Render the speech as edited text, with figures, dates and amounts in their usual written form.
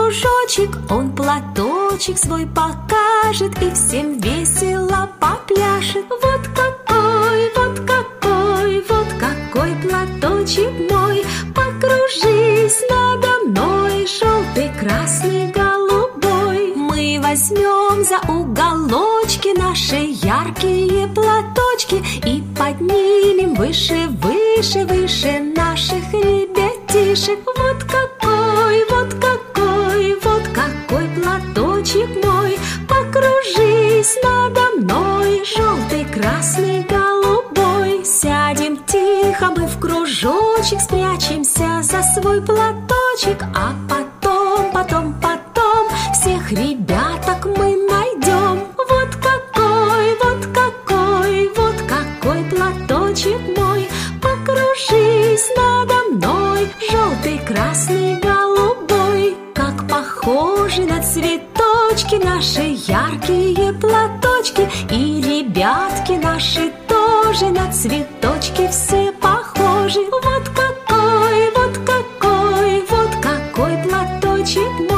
кружочек, он платочек свой покажет и всем весело попляшет. Вот какой, вот какой, вот какой платочек мой, покружись надо мной, желтый, красный, голубой. Мы возьмем за уголочки наши яркие платочки и поднимем выше, выше, выше наших ребятишек. Вот какой, вот какой, вот какой платочек мой, покружись надо мной, желтый, красный, голубой. Сядем тихо мы в кружочек, спрячемся за свой платочек, а потом, потом, потом всех ребяток мы найдем. Вот какой, вот какой, вот какой платочек мой, покружись надо мной, желтый, красный, голубой. Как похожи на цветочки наши яркие платочки, и ребятки наши тоже на цветочки все похожи. Вот какой, вот какой, вот какой платочек мой,